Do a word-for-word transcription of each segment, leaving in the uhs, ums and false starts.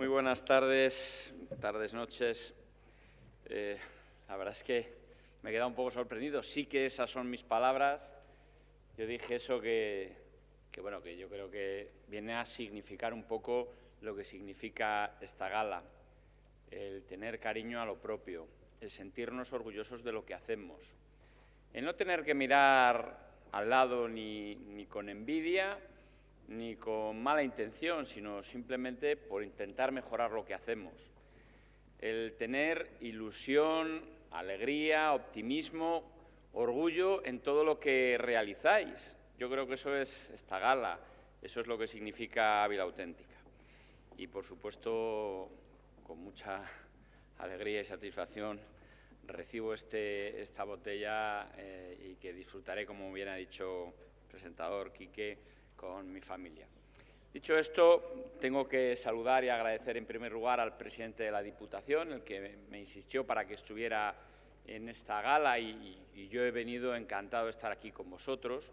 Muy buenas tardes, tardes, noches. Eh, la verdad es que me he quedado un poco sorprendido. Sí que esas son mis palabras. Yo dije eso que, que, bueno, que yo creo que viene a significar un poco lo que significa esta gala. El tener cariño a lo propio, el sentirnos orgullosos de lo que hacemos, el no tener que mirar al lado ni, ni con envidia, ni con mala intención, sino simplemente por intentar mejorar lo que hacemos. El tener ilusión, alegría, optimismo, orgullo en todo lo que realizáis. Yo creo que eso es esta gala, eso es lo que significa Ávila Auténtica. Y, por supuesto, con mucha alegría y satisfacción recibo este, esta botella eh, y que disfrutaré, como bien ha dicho el presentador Quique, con mi familia. Dicho esto, tengo que saludar y agradecer en primer lugar al presidente de la Diputación, el que me insistió para que estuviera en esta gala y, y yo he venido encantado de estar aquí con vosotros.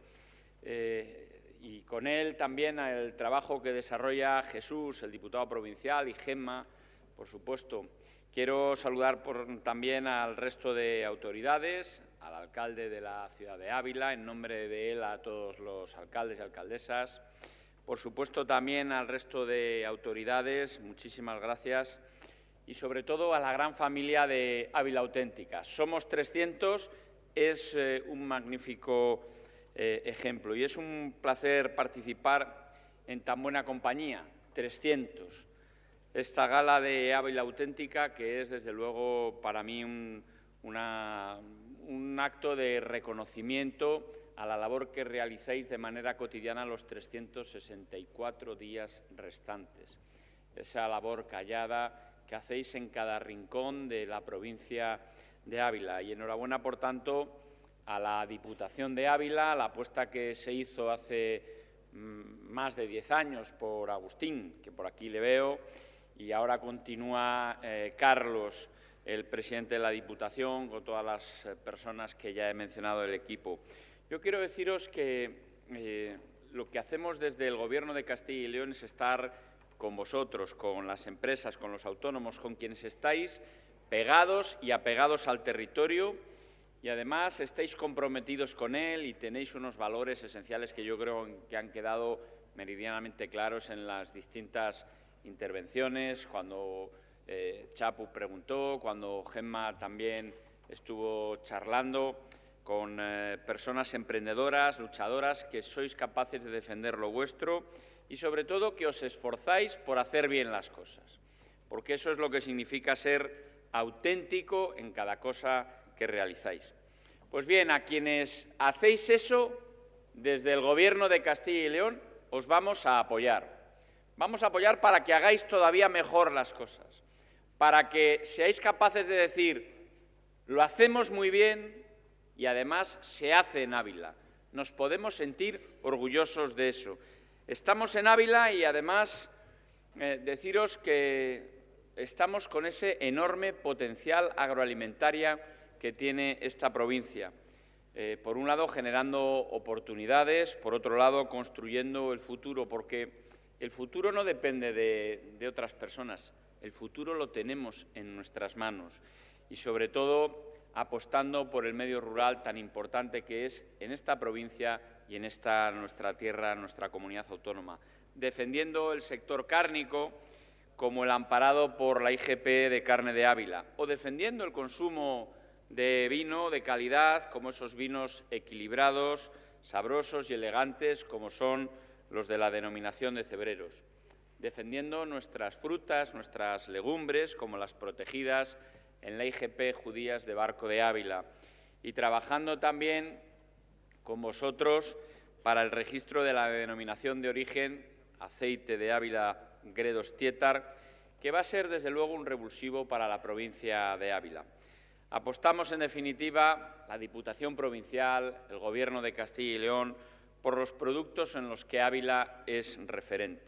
Eh, y con él también el trabajo que desarrolla Jesús, el diputado provincial, y Gemma, por supuesto. Quiero saludar por, también al resto de autoridades, al alcalde de la ciudad de Ávila, en nombre de él a todos los alcaldes y alcaldesas. Por supuesto, también al resto de autoridades, muchísimas gracias. Y, sobre todo, a la gran familia de Ávila Auténtica. Somos trescientos, es eh, un magnífico eh, ejemplo. Y es un placer participar en tan buena compañía, trescientos. Esta gala de Ávila Auténtica, que es, desde luego, para mí un, una, un acto de reconocimiento a la labor que realizáis de manera cotidiana los trescientos sesenta y cuatro días restantes. Esa labor callada que hacéis en cada rincón de la provincia de Ávila. Y enhorabuena, por tanto, a la Diputación de Ávila, la apuesta que se hizo hace mmm, más de diez años por Agustín, que por aquí le veo, y ahora continúa eh, Carlos, el presidente de la Diputación, con todas las eh, personas que ya he mencionado del equipo. Yo quiero deciros que eh, lo que hacemos desde el Gobierno de Castilla y León es estar con vosotros, con las empresas, con los autónomos, con quienes estáis pegados y apegados al territorio y, además, estáis comprometidos con él y tenéis unos valores esenciales que yo creo que han quedado meridianamente claros en las distintas intervenciones, cuando eh, Chapu preguntó, cuando Gemma también estuvo charlando con eh, personas emprendedoras, luchadoras, que sois capaces de defender lo vuestro y, sobre todo, que os esforzáis por hacer bien las cosas, porque eso es lo que significa ser auténtico en cada cosa que realizáis. Pues bien, a quienes hacéis eso, desde el Gobierno de Castilla y León os vamos a apoyar. Vamos a apoyar para que hagáis todavía mejor las cosas, para que seáis capaces de decir, lo hacemos muy bien y, además, se hace en Ávila. Nos podemos sentir orgullosos de eso. Estamos en Ávila y, además, eh, deciros que estamos con ese enorme potencial agroalimentario que tiene esta provincia. Eh, por un lado, generando oportunidades, por otro lado, construyendo el futuro, porque el futuro no depende de, de otras personas, el futuro lo tenemos en nuestras manos y, sobre todo, apostando por el medio rural tan importante que es en esta provincia y en esta nuestra tierra, nuestra comunidad autónoma, defendiendo el sector cárnico como el amparado por la I G P de Carne de Ávila, o defendiendo el consumo de vino de calidad, como esos vinos equilibrados, sabrosos y elegantes, como son los de la denominación de Cebreros, defendiendo nuestras frutas, nuestras legumbres, como las protegidas en la I G P Judías de Barco de Ávila, y trabajando también con vosotros para el registro de la denominación de origen aceite de Ávila Gredos Tietar, que va a ser, desde luego, un revulsivo para la provincia de Ávila. Apostamos, en definitiva, la Diputación Provincial, el Gobierno de Castilla y León, por los productos en los que Ávila es referente.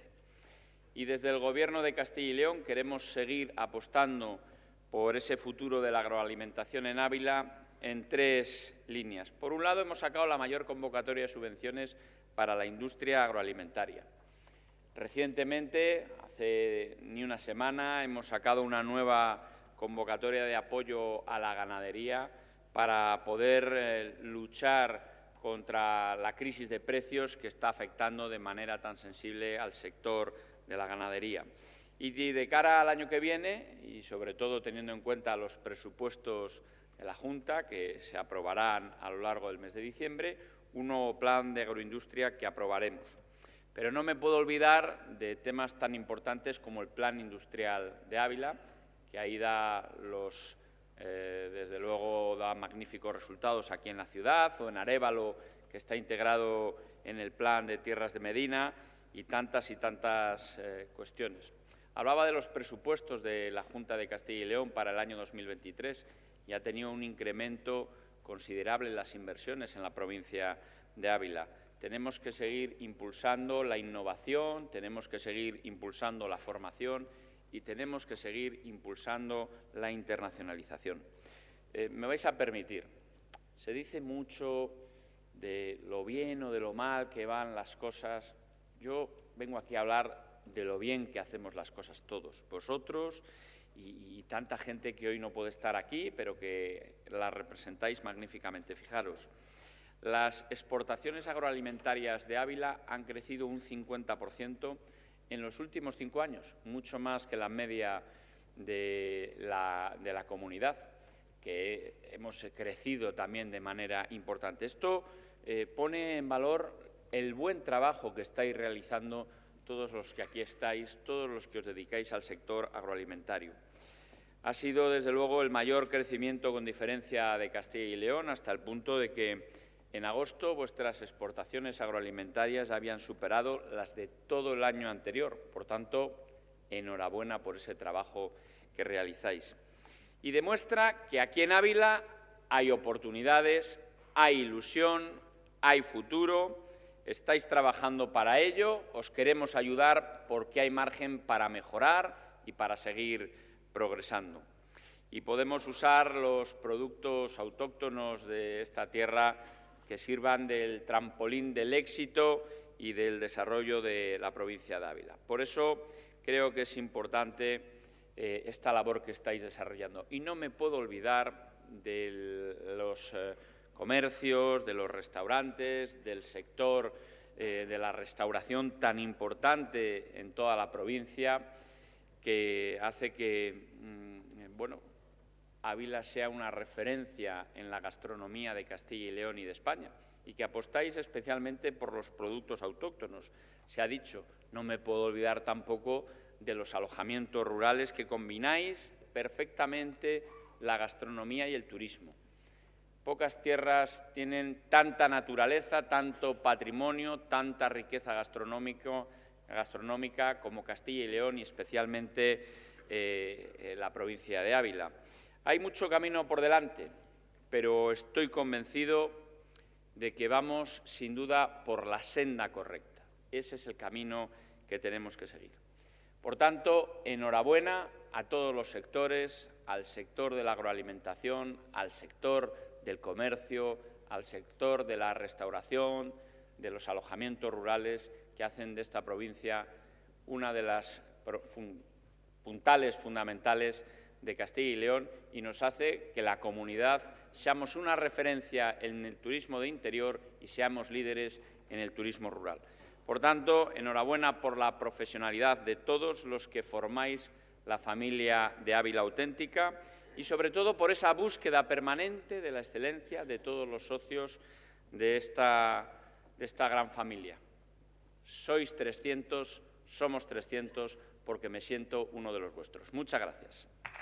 Y desde el Gobierno de Castilla y León queremos seguir apostando por ese futuro de la agroalimentación en Ávila en tres líneas. Por un lado, hemos sacado la mayor convocatoria de subvenciones para la industria agroalimentaria. Recientemente, hace hace ni una semana hemos sacado una nueva convocatoria de apoyo a la ganadería para poder eh, luchar contra la crisis de precios que está afectando de manera tan sensible al sector de la ganadería. Y de cara al año que viene, y sobre todo teniendo en cuenta los presupuestos de la Junta, que se aprobarán a lo largo del mes de diciembre, un nuevo plan de agroindustria que aprobaremos. Pero no me puedo olvidar de temas tan importantes como el Plan Industrial de Ávila, que ahí da los, eh, desde luego, da magníficos resultados aquí en la ciudad, o en Arévalo, que está integrado en el Plan de Tierras de Medina, y tantas y tantas eh, cuestiones. Hablaba de los presupuestos de la Junta de Castilla y León para el año dos mil veintitrés y ha tenido un incremento considerable en las inversiones en la provincia de Ávila. Tenemos que seguir impulsando la innovación, tenemos que seguir impulsando la formación y tenemos que seguir impulsando la internacionalización. Eh, me vais a permitir, se dice mucho de lo bien o de lo mal que van las cosas. Yo vengo aquí a hablar de lo bien que hacemos las cosas todos, vosotros y, y tanta gente que hoy no puede estar aquí, pero que la representáis magníficamente. Fijaros, las exportaciones agroalimentarias de Ávila han crecido un cincuenta por ciento en los últimos cinco años, mucho más que la media de la, de la comunidad, que hemos crecido también de manera importante. Esto eh, pone en valor el buen trabajo que estáis realizando todos los que aquí estáis, todos los que os dedicáis al sector agroalimentario. Ha sido, desde luego, el mayor crecimiento con diferencia de Castilla y León, hasta el punto de que en agosto vuestras exportaciones agroalimentarias habían superado las de todo el año anterior. Por tanto, enhorabuena por ese trabajo que realizáis. Y demuestra que aquí en Ávila hay oportunidades, hay ilusión, hay futuro. Estáis trabajando para ello, os queremos ayudar porque hay margen para mejorar y para seguir progresando. Y podemos usar los productos autóctonos de esta tierra que sirvan del trampolín del éxito y del desarrollo de la provincia de Ávila. Por eso creo que es importante eh, esta labor que estáis desarrollando. Y no me puedo olvidar de los eh, comercios, de los restaurantes, del sector eh, de la restauración tan importante en toda la provincia, que hace que, mmm, bueno, Ávila sea una referencia en la gastronomía de Castilla y León y de España, y que apostáis especialmente por los productos autóctonos. Se ha dicho, no me puedo olvidar tampoco de los alojamientos rurales que combináis perfectamente la gastronomía y el turismo. Pocas tierras tienen tanta naturaleza, tanto patrimonio, tanta riqueza gastronómico, gastronómica como Castilla y León y especialmente eh, la provincia de Ávila. Hay mucho camino por delante, pero estoy convencido de que vamos, sin duda, por la senda correcta. Ese es el camino que tenemos que seguir. Por tanto, enhorabuena a todos los sectores, al sector de la agroalimentación, al sector del comercio, al sector de la restauración, de los alojamientos rurales, que hacen de esta provincia una de las puntales fundamentales de Castilla y León y nos hace que la comunidad seamos una referencia en el turismo de interior y seamos líderes en el turismo rural. Por tanto, enhorabuena por la profesionalidad de todos los que formáis la familia de Ávila Auténtica y, sobre todo, por esa búsqueda permanente de la excelencia de todos los socios de esta, de esta gran familia. Sois trescientos, somos trescientos, porque me siento uno de los vuestros. Muchas gracias.